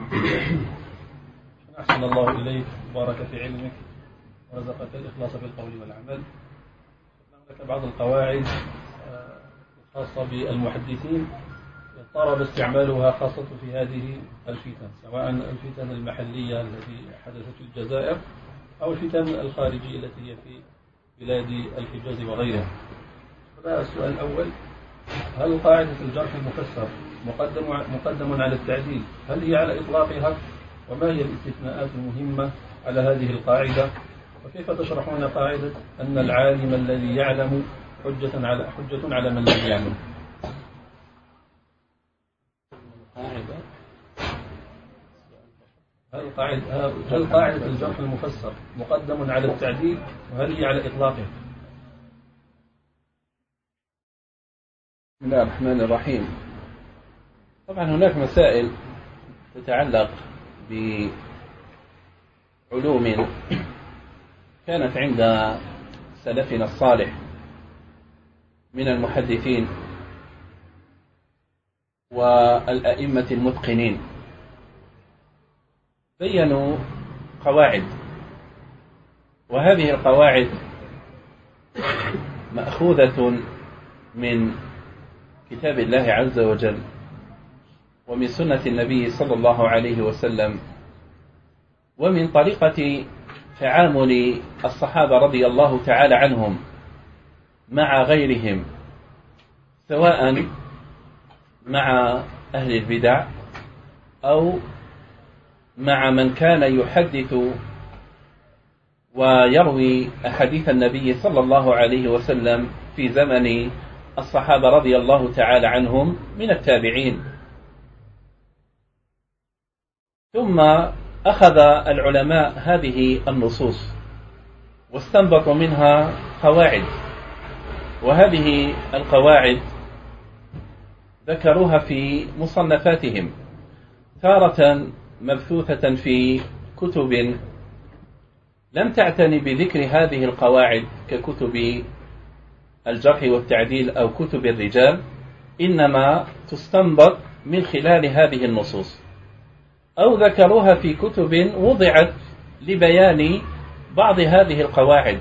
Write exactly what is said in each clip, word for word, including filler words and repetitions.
أحسن الله إليك، بارك في علمك، ورزقك الإخلاص في القول والعمل. لك بعض القواعد الخاصة بالمحدثين اضطرب استعمالها خاصة في هذه الفتن، سواء الفتن المحلية التي حدثت في الجزائر أو الفتن الخارجية التي هي في بلاد الحجاز وغيرها. السؤال الأول: هل قاعدة الجرح المفسر مقدم مقدم على التعديل؟ هل هي على إطلاقها؟ وما هي الاستثناءات المهمة على هذه القاعدة؟ وكيف تشرحون قاعدة أن العالم الذي يعلم حجة على حجة على من لا يعلم؟ هل قاعدة هل قاعدة الجرح المفسر مقدم على التعديل؟ وهل هي على إطلاقها؟ بسم الله الرحمن الرحيم. طبعا هناك مسائل تتعلق بعلوم كانت عند سلفنا الصالح من المحدثين والأئمة المتقنين، بيّنوا قواعد، وهذه القواعد مأخوذة من كتاب الله عز وجل ومن سنة النبي صلى الله عليه وسلم ومن طريقة تعامل الصحابة رضي الله تعالى عنهم مع غيرهم، سواء مع أهل البدع أو مع من كان يحدث ويروي أحاديث النبي صلى الله عليه وسلم في زمن الصحابة رضي الله تعالى عنهم من التابعين. ثم أخذ العلماء هذه النصوص واستنبطوا منها قواعد، وهذه القواعد ذكروها في مصنفاتهم، تارة مبثوثة في كتب لم تعتني بذكر هذه القواعد ككتب الجرح والتعديل أو كتب الرجال، إنما تستنبط من خلال هذه النصوص، أو ذكروها في كتب وضعت لبيان بعض هذه القواعد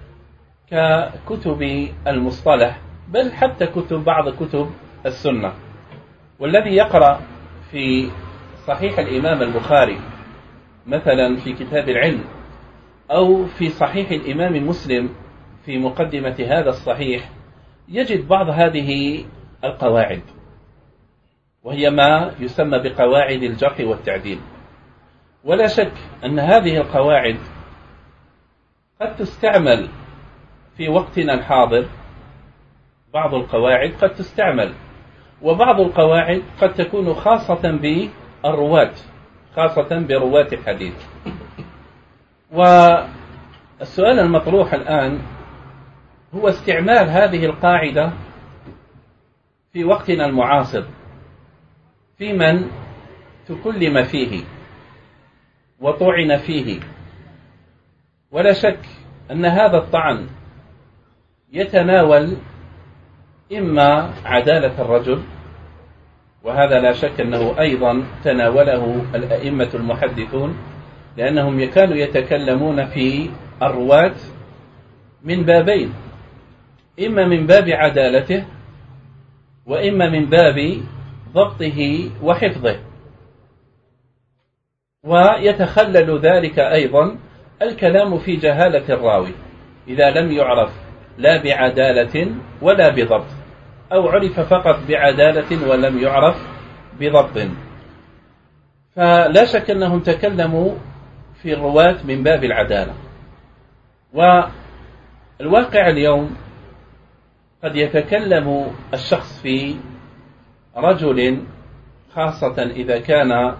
ككتب المصطلح، بل حتى كتب بعض كتب السنة. والذي يقرأ في صحيح الإمام البخاري مثلا في كتاب العلم، أو في صحيح الإمام مسلم في مقدمة هذا الصحيح، يجد بعض هذه القواعد، وهي ما يسمى بقواعد الجرح والتعديل. ولا شك أن هذه القواعد قد تستعمل في وقتنا الحاضر، بعض القواعد قد تستعمل، وبعض القواعد قد تكون خاصة بالرواة، خاصة برواة الحديث. والسؤال المطروح الآن هو استعمال هذه القاعدة في وقتنا المعاصر في من تكلم فيه وطعن فيه. ولا شك أن هذا الطعن يتناول إما عدالة الرجل، وهذا لا شك أنه أيضا تناوله الأئمة المحدثون، لأنهم كانوا يتكلمون في الرواة من بابين: إما من باب عدالته، وإما من باب ضبطه وحفظه. ويتخلل ذلك أيضا الكلام في جهالة الراوي إذا لم يعرف لا بعدالة ولا بضبط، أو عرف فقط بعدالة ولم يعرف بضبط. فلا شك أنهم تكلموا في الرواة من باب العدالة. والواقع اليوم قد يتكلم الشخص في رجل، خاصة إذا كان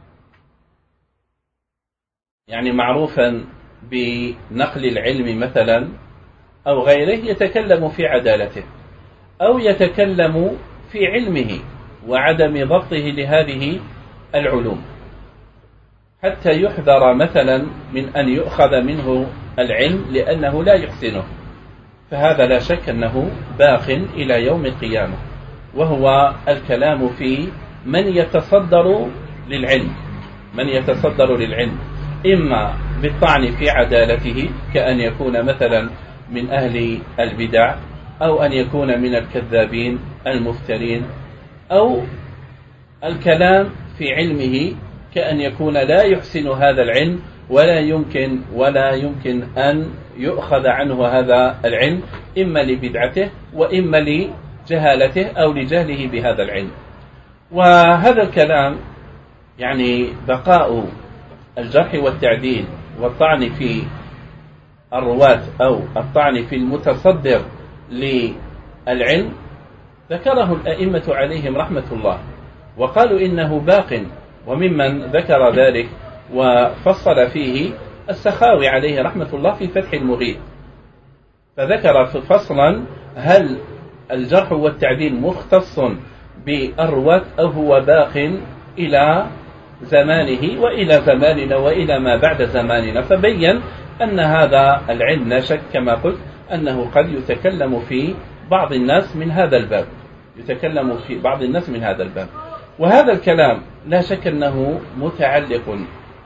يعني معروفا بنقل العلم مثلا أو غيره، يتكلم في عدالته، أو يتكلم في علمه وعدم ضبطه لهذه العلوم، حتى يحذر مثلا من أن يؤخذ منه العلم لأنه لا يحسنه. فهذا لا شك أنه باق إلى يوم القيامة، وهو الكلام في من يتصدر للعلم من يتصدر للعلم إما بالطعن في عدالته كأن يكون مثلا من أهل البدع، أو أن يكون من الكذابين المفترين، أو الكلام في علمه كأن يكون لا يحسن هذا العلم ولا يمكن ولا يمكن أن يؤخذ عنه هذا العلم، إما لبدعته وإما لجهالته أو لجهله بهذا العلم. وهذا الكلام يعني بقاء الجرح والتعديل والطعن في الرواة أو الطعن في المتصدر للعلم ذكره الأئمة عليهم رحمة الله، وقالوا إنه باق. وممن ذكر ذلك وفصل فيه السخاوي عليه رحمة الله في فتح المغيث، فذكر فصلا هل الجرح والتعديل مختص بالرواة أو هو باق إلى زمانه وإلى زماننا وإلى ما بعد زماننا، فبين أن هذا العلم لا شك كما قلت أنه قد يتكلم في بعض الناس من هذا الباب يتكلم في بعض الناس من هذا الباب وهذا الكلام لا شك أنه متعلق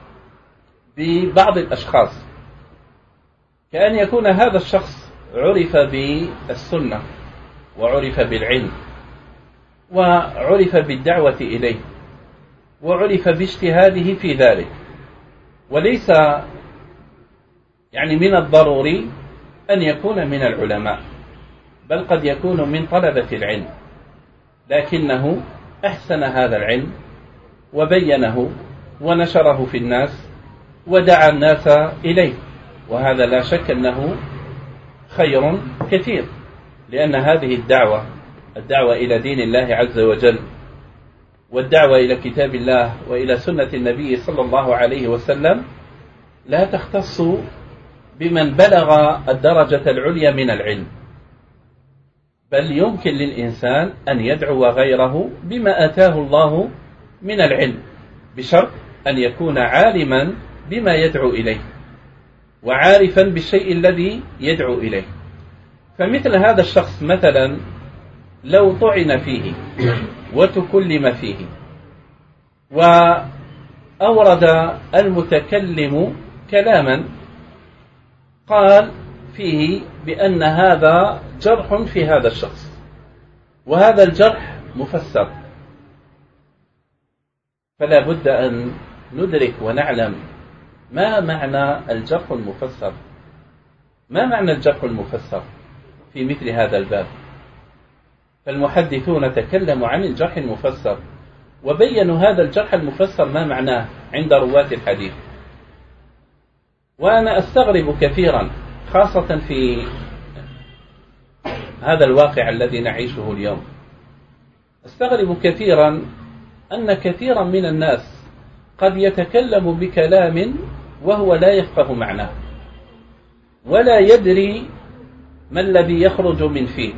ببعض الأشخاص، كأن يكون هذا الشخص عرف بالسنة وعرف بالعلم وعرف بالدعوة إليه وعرف باجتهاده في ذلك، وليس يعني من الضروري أن يكون من العلماء، بل قد يكون من طلبة العلم، لكنه أحسن هذا العلم وبينه ونشره في الناس ودعا الناس إليه، وهذا لا شك أنه خير كثير، لأن هذه الدعوة الدعوة إلى دين الله عز وجل والدعوة إلى كتاب الله وإلى سنة النبي صلى الله عليه وسلم لا تختص بمن بلغ الدرجة العليا من العلم، بل يمكن للإنسان أن يدعو غيره بما آتاه الله من العلم، بشرط أن يكون عالما بما يدعو إليه وعارفا بالشيء الذي يدعو إليه. فمثل هذا الشخص مثلا لو طعن فيه وتكلم فيه وأورد المتكلم كلاما قال فيه بأن هذا جرح في هذا الشخص وهذا الجرح مفسر، فلا بد أن ندرك ونعلم ما معنى الجرح المفسر، ما معنى الجرح المفسر في مثل هذا الباب. فالمحدثون تكلموا عن الجرح المفسر وبينوا هذا الجرح المفسر ما معناه عند رواة الحديث. وأنا أستغرب كثيرا خاصة في هذا الواقع الذي نعيشه اليوم، أستغرب كثيرا أن كثيرا من الناس قد يتكلم بكلام وهو لا يفقه معناه ولا يدري ما الذي يخرج من فيه،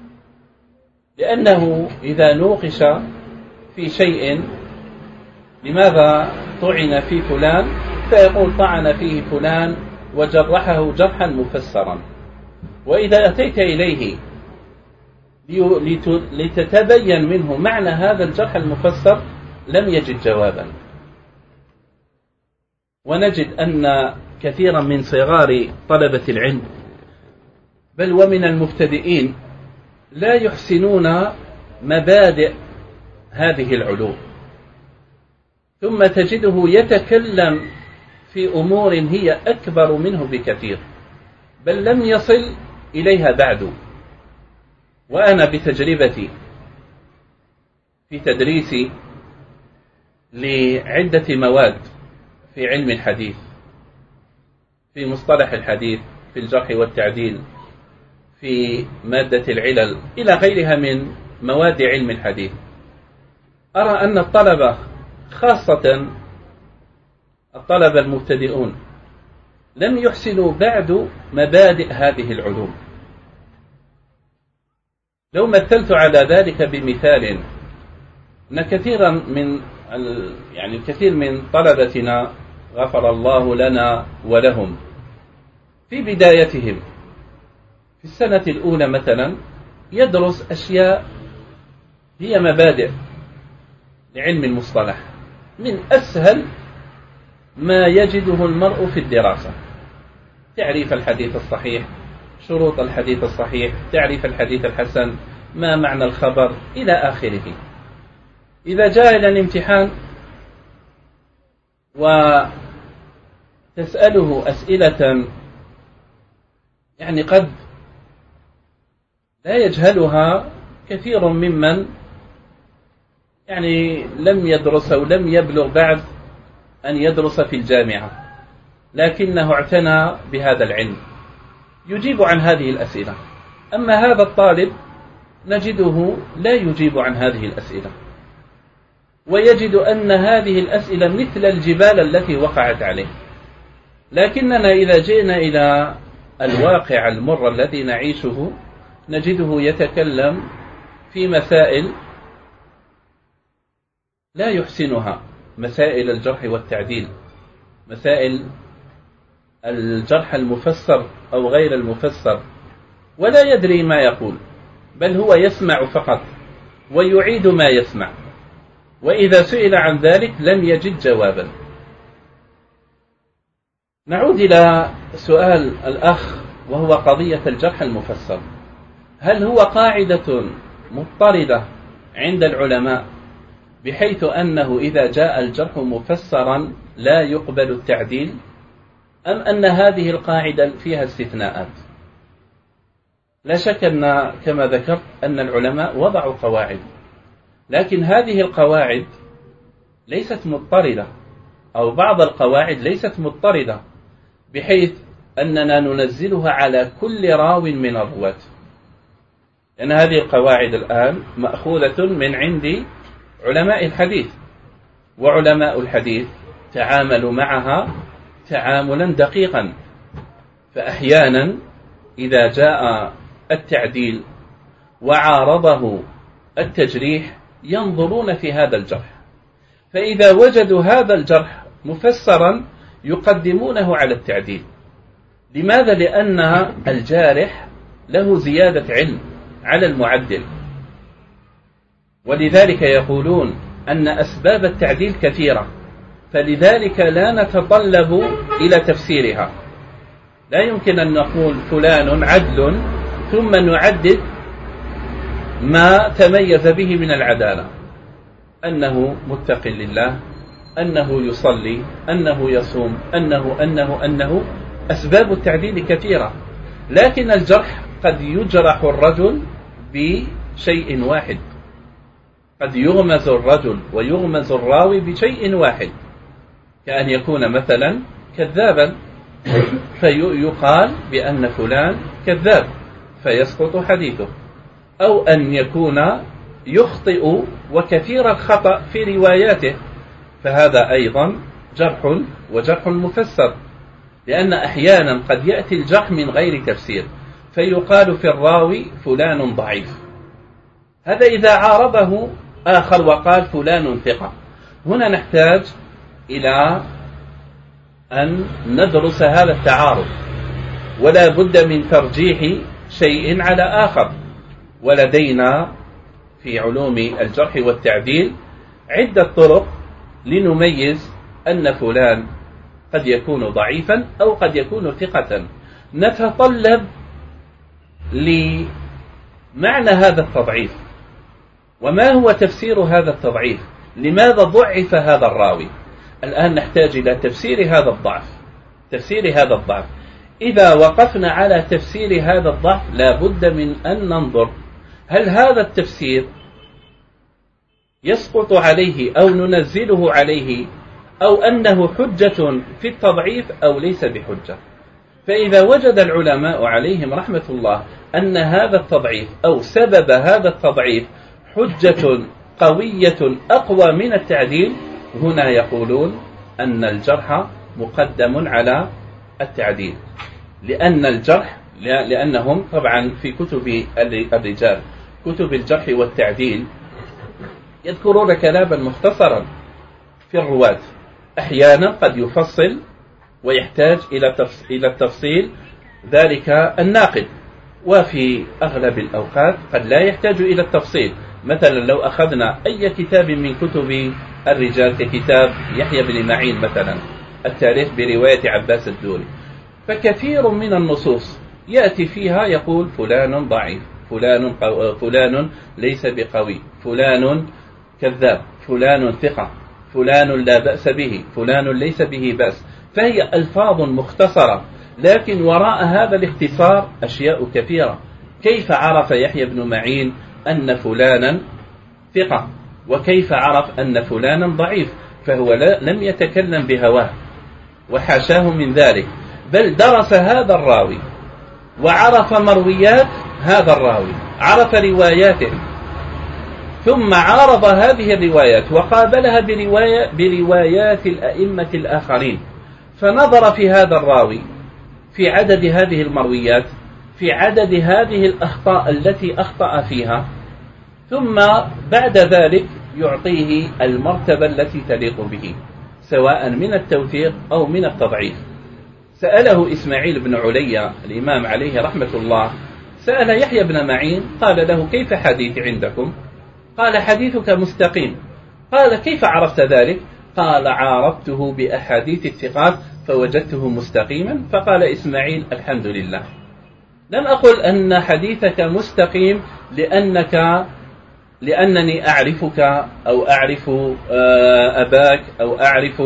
لأنه إذا نوقش في شيء لماذا طعن في فلان فيقول طعن فيه فلان وجرحه جرحا مفسرا، وإذا أتيت إليه لتتبين منه معنى هذا الجرح المفسر لم يجد جوابا. ونجد أن كثيرا من صغار طلبة العلم بل ومن المبتدئين لا يحسنون مبادئ هذه العلوم، ثم تجده يتكلم في أمور هي أكبر منه بكثير بل لم يصل إليها بعد. وأنا بتجربتي في تدريسي لعدة مواد في علم الحديث، في مصطلح الحديث، في الجرح والتعديل، في مادة العلل، إلى غيرها من مواد علم الحديث، أرى أن الطلبة خاصة الطلبة المبتدئون لم يحسنوا بعد مبادئ هذه العلوم. لو مثلت على ذلك بمثال، أن كثيرا من يعني الكثير من طلبتنا غفر الله لنا ولهم في بدايتهم في السنة الأولى مثلا يدرس أشياء هي مبادئ لعلم المصطلح من أسهل ما يجده المرء في الدراسة: تعريف الحديث الصحيح، شروط الحديث الصحيح، تعريف الحديث الحسن، ما معنى الخبر، إلى آخره. إذا جاء إلى الامتحان وتسأله أسئلة يعني قد لا يجهلها كثير ممن يعني لم يدرس أو لم يبلغ بعد أن يدرس في الجامعة، لكنه اعتنى بهذا العلم، يجيب عن هذه الأسئلة. أما هذا الطالب نجده لا يجيب عن هذه الأسئلة، ويجد أن هذه الأسئلة مثل الجبال التي وقعت عليه. لكننا إذا جئنا إلى الواقع المر الذي نعيشه نجده يتكلم في مسائل لا يحسنها، مسائل الجرح والتعديل، مسائل الجرح المفسر أو غير المفسر، ولا يدري ما يقول، بل هو يسمع فقط ويعيد ما يسمع، وإذا سئل عن ذلك لم يجد جوابا. نعود إلى سؤال الأخ وهو قضية الجرح المفسر. هل هو قاعدة مضطردة عند العلماء بحيث أنه إذا جاء الجرح مفسرا لا يقبل التعديل، أم أن هذه القاعدة فيها استثناءات؟ لا شك أن كما ذكرت أن العلماء وضعوا قواعد، لكن هذه القواعد ليست مضطردة، أو بعض القواعد ليست مضطردة بحيث أننا ننزلها على كل راو من الرواة، لأن هذه القواعد الآن مأخوذة من عند علماء الحديث، وعلماء الحديث تعاملوا معها تعاملا دقيقا، فأحيانا إذا جاء التعديل وعارضه التجريح ينظرون في هذا الجرح، فإذا وجدوا هذا الجرح مفسرا يقدمونه على التعديل. لماذا؟ لأن الجارح له زيادة علم على المعدل، ولذلك يقولون أن أسباب التعديل كثيرة، فلذلك لا نتطلب إلى تفسيرها. لا يمكن أن نقول فلان عدل ثم نعدد ما تميز به من العدالة، أنه متق لله، أنه يصلي، أنه يصوم، أنه أنه أنه أسباب التعديل كثيرة، لكن الجرح قد يجرح الرجل بشيء واحد، قد يغمز الرجل ويغمز الراوي بشيء واحد، كأن يكون مثلا كذابا فيقال بأن فلان كذاب فيسقط حديثه، أو أن يكون يخطئ وكثير الخطأ في رواياته، فهذا أيضا جرح وجرح مفسر، لأن أحيانا قد يأتي الجرح من غير تفسير فيقال في الراوي فلان ضعيف. هذا إذا عارضه آخر وقال فلان ثقة. هنا نحتاج إلى أن ندرس هذا التعارض، ولا بد من ترجيح شيء على آخر. ولدينا في علوم الجرح والتعديل عدة طرق لنميز أن فلان قد يكون ضعيفا أو قد يكون ثقة. نتطلب لمعنى هذا التضعيف، وما هو تفسير هذا التضعيف، لماذا ضعف هذا الراوي. الآن نحتاج إلى تفسير هذا الضعف، تفسير هذا الضعف. إذا وقفنا على تفسير هذا الضعف لا بد من أن ننظر هل هذا التفسير يسقط عليه أو ننزله عليه، أو أنه حجة في التضعيف أو ليس بحجة. فإذا وجد العلماء عليهم رحمة الله أن هذا التضعيف أو سبب هذا التضعيف حجة قوية أقوى من التعديل، هنا يقولون أن الجرح مقدم على التعديل، لأن الجرح لأنهم طبعا في كتب الرجال كتب الجرح والتعديل يذكرون كلاما مختصرا في الرواة، أحيانا قد يفصل ويحتاج إلى التفصيل ذلك الناقد، وفي أغلب الأوقات قد لا يحتاج إلى التفصيل. مثلا لو أخذنا أي كتاب من كتب الرجال ككتاب يحيى بن معين مثلا التاريخ برواية عباس الدوري. فكثير من النصوص يأتي فيها يقول فلان ضعيف، فلان, قو... فلان ليس بقوي، فلان كذاب، فلان ثقة، فلان لا بأس به، فلان ليس به بأس. فهي ألفاظ مختصرة، لكن وراء هذا الاختصار أشياء كثيرة. كيف عرف يحيى بن معين أن فلانا ثقة؟ وكيف عرف أن فلانا ضعيف؟ فهو لا لم يتكلم بهواه وحاشاه من ذلك، بل درس هذا الراوي وعرف مرويات هذا الراوي، عرف رواياته، ثم عارض هذه الروايات وقابلها برواية بروايات الأئمة الآخرين، فنظر في هذا الراوي في عدد هذه المرويات، في عدد هذه الأخطاء التي أخطأ فيها، ثم بعد ذلك يعطيه المرتبة التي تليق به، سواء من التوثيق أو من التضعيف. سأله إسماعيل بن علي الإمام عليه رحمة الله، سأل يحيى بن معين قال له كيف حديث عندكم؟ قال حديثك مستقيم. قال كيف عرفت ذلك؟ قال عارضته بأحاديث الثقات فوجدته مستقيما. فقال إسماعيل الحمد لله، لم أقل أن حديثك مستقيم لأنك لأنني أعرفك أو أعرف أباك أو أعرف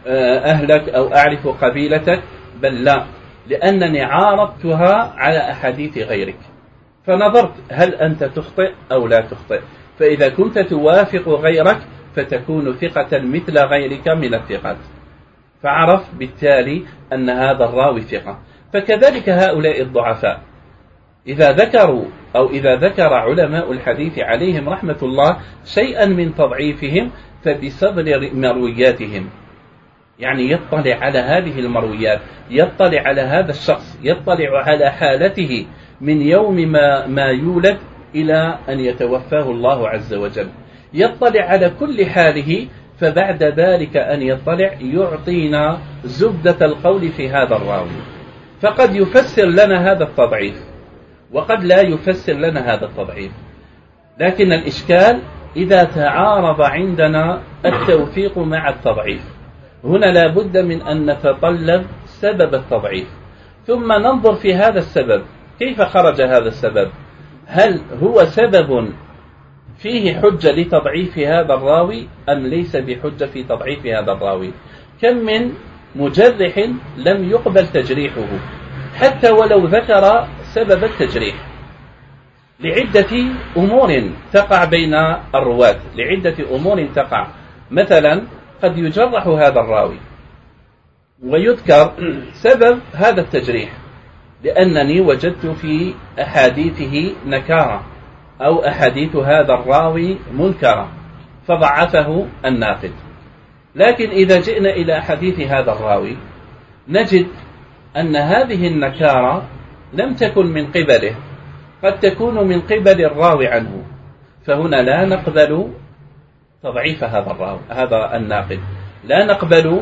أهلك أو أعرف قبيلتك، بل لا، لأنني عارضتها على أحاديث غيرك، فنظرت هل أنت تخطئ أو لا تخطئ، فإذا كنت توافق غيرك فتكون ثقة مثل غيرك من الثقات، فعرف بالتالي أن هذا الراوي ثقة. فكذلك هؤلاء الضعفاء إذا ذكروا أو إذا ذكر علماء الحديث عليهم رحمة الله شيئا من تضعيفهم فبصدر مروياتهم، يعني يطلع على هذه المرويات، يطلع على هذا الشخص، يطلع على حالته من يوم ما, ما يولد إلى أن يتوفاه الله عز وجل، يطلع على كل حاله، فبعد ذلك أن يطلع يعطينا زبدة القول في هذا الراوي، فقد يفسر لنا هذا التضعيف وقد لا يفسر لنا هذا التضعيف. لكن الإشكال إذا تعارض عندنا التوثيق مع التضعيف، هنا لا بد من أن نتطلب سبب التضعيف، ثم ننظر في هذا السبب كيف خرج هذا السبب، هل هو سبب فيه حجة لتضعيف هذا الراوي أم ليس بحجة في تضعيف هذا الراوي. كم من مجرح لم يقبل تجريحه حتى ولو ذكر سبب التجريح لعدة أمور تقع بين الرواة، لعدة أمور تقع، مثلا قد يجرح هذا الراوي ويذكر سبب هذا التجريح لأنني وجدت في أحاديثه نكارة أو أحاديث هذا الراوي منكرة فضعفه الناقد. لكن إذا جئنا إلى حديث هذا الراوي نجد أن هذه النكارة لم تكن من قبله، قد تكون من قبل الراوي عنه، فهنا لا نقبل تضعيف هذا الراوي هذا الناقد، لا نقبل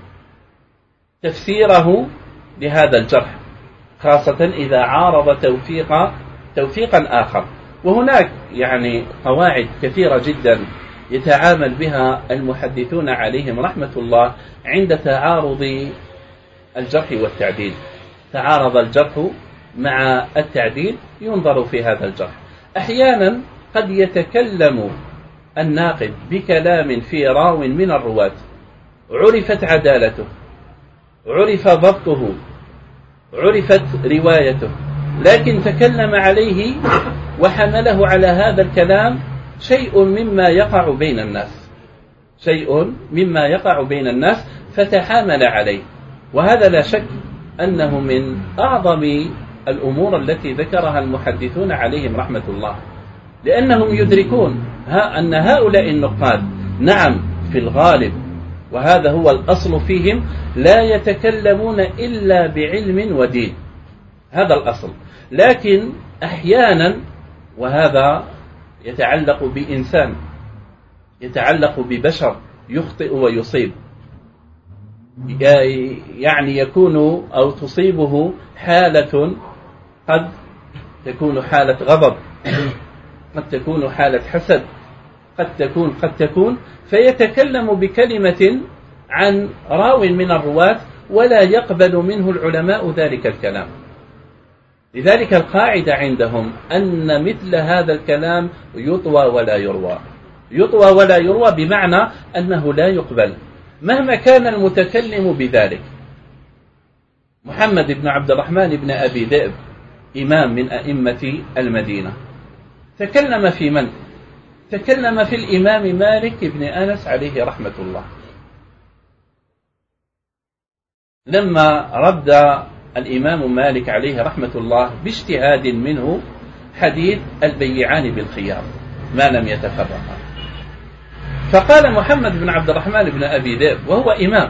تفسيره لهذا الجرح، خاصة إذا عارض توثيق توثيقا آخر. وهناك يعني قواعد كثيرة جدا يتعامل بها المحدثون عليهم رحمة الله عند تعارض الجرح والتعديل. تعارض الجرح مع التعديل ينظر في هذا الجرح. أحيانا قد يتكلم الناقد بكلام في راو من الرواة عرفت عدالته، عرف ضبطه، عرفت روايته، لكن تكلم عليه وحمله على هذا الكلام شيء مما يقع بين الناس، شيء مما يقع بين الناس فتحامل عليه، وهذا لا شك أنه من أعظم الأمور التي ذكرها المحدثون عليهم رحمة الله، لأنهم يدركون ها أن هؤلاء النقاد نعم في الغالب وهذا هو الأصل فيهم لا يتكلمون إلا بعلم ودين، هذا الأصل، لكن أحيانا وهذا يتعلق بإنسان، يتعلق ببشر يخطئ ويصيب، يعني يكون أو تصيبه حالة قد تكون حالة غضب، قد تكون حالة حسد، قد تكون قد تكون فيتكلم بكلمة عن راو من الرواة ولا يقبل منه العلماء ذلك الكلام. لذلك القاعدة عندهم أن مثل هذا الكلام يطوى ولا يروى. يطوى ولا يروى بمعنى أنه لا يقبل مهما كان المتكلم بذلك. محمد بن عبد الرحمن بن أبي ذئب إمام من أئمة المدينة تكلم في من؟ تكلم في الإمام مالك بن أنس عليه رحمة الله، لما رد الإمام مالك عليه رحمة الله باجتهاد منه حديث البيعان بالخيار ما لم يتفرقا، فقال محمد بن عبد الرحمن بن أبي ذئب وهو إمام،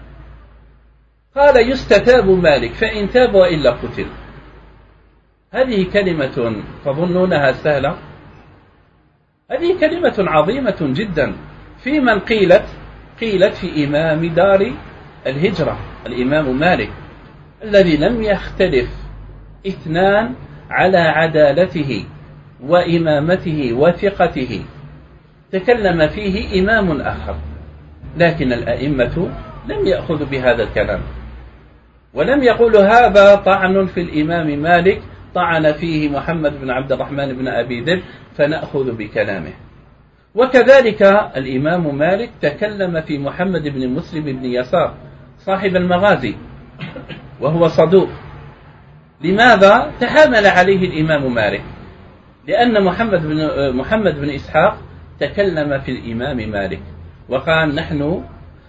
قال يستتاب مالك فإن تاب وإلا قتل. هذه كلمة تظنونها سهلة؟ هذه كلمة عظيمة جدا في من قيلت قيلت في إمام دار الهجرة الإمام مالك الذي لم يختلف اثنان على عدالته وإمامته وثقته، تكلم فيه إمام آخر، لكن الأئمة لم يأخذوا بهذا الكلام ولم يقولوا هذا طعن في الإمام مالك، طعن فيه محمد بن عبد الرحمن بن أبي ذئب فنأخذ بكلامه. وكذلك الإمام مالك تكلم في محمد بن مسلم بن يسار صاحب المغازي وهو صدوق. لماذا تحامل عليه الإمام مالك؟ لأن محمد بن محمد بن إسحاق تكلم في الإمام مالك وقال نحن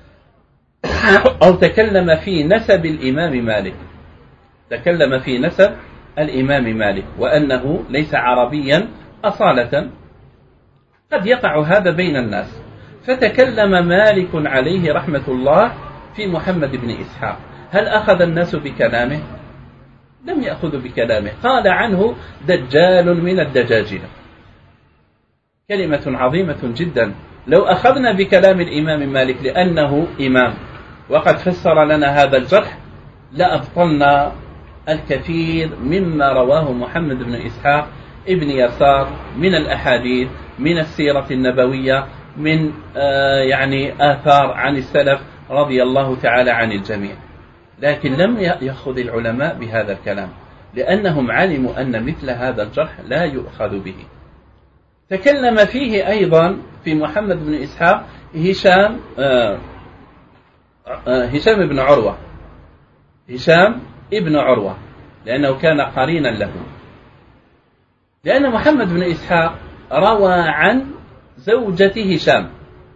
أو تكلم في نسب الإمام مالك، تكلم في نسب الإمام مالك وأنه ليس عربيا أصالة، قد يقع هذا بين الناس، فتكلم مالك عليه رحمة الله في محمد بن إسحاق. هل أخذ الناس بكلامه؟ لم يأخذوا بكلامه، قال عنه دجال من الدجاجلة. كلمة عظيمة جدا. لو أخذنا بكلام الإمام مالك لأنه إمام وقد فسر لنا هذا الجرح لأبطلنا الكثير مما رواه محمد بن إسحاق ابن يسار من الأحاديث، من السيرة النبوية، من آه يعني آثار عن السلف رضي الله تعالى عن الجميع. لكن لم يأخذ العلماء بهذا الكلام لأنهم علموا أن مثل هذا الجرح لا يؤخذ به. تكلم فيه أيضا في محمد بن إسحاق هشام آه آه هشام بن عروة هشام ابن عروة لأنه كان قرينا له، لأن محمد بن إسحاق روى عن زوجة هشام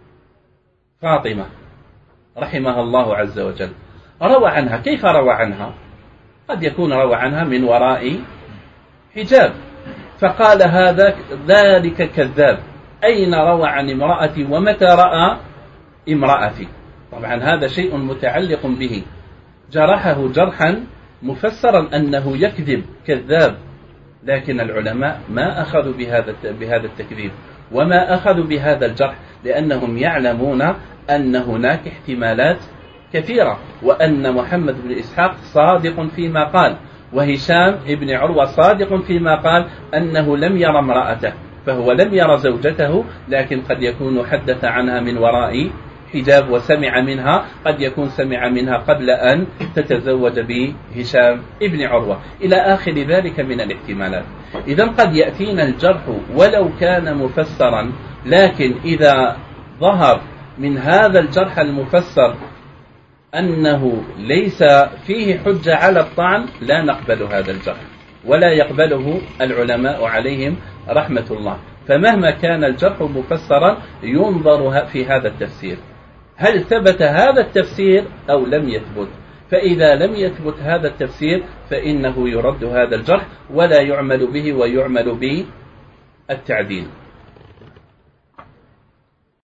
فاطمة رحمها الله عز وجل، روى عنها. كيف روى عنها؟ قد يكون روى عنها من وراء حجاب، فقال هذا ذلك كذاب، أين روى عن امرأتي ومتى رأى امرأتي؟ طبعا هذا شيء متعلق به، جرحه جرحا مفسرا أنه يكذب كذاب، لكن العلماء ما أخذوا بهذا بهذا التكذيب وما أخذوا بهذا الجرح لأنهم يعلمون أن هناك احتمالات كثيرة، وأن محمد بن إسحاق صادق فيما قال، وهشام ابن عروة صادق فيما قال أنه لم يرى امرأته، فهو لم يرى زوجته، لكن قد يكون حدث عنها من وراء حجاب وسمع منها، قد يكون سمع منها قبل أن تتزوج بهشام ابن عروة إلى آخر ذلك من الاحتمالات. إذن قد يأتينا الجرح ولو كان مفسرا، لكن إذا ظهر من هذا الجرح المفسر أنه ليس فيه حجة على الطعن لا نقبل هذا الجرح ولا يقبله العلماء عليهم رحمة الله. فمهما كان الجرح مفسرا ينظر في هذا التفسير، هل ثبت هذا التفسير أو لم يثبت؟ فإذا لم يثبت هذا التفسير فإنه يرد هذا الجرح ولا يعمل به ويعمل بالتعديل.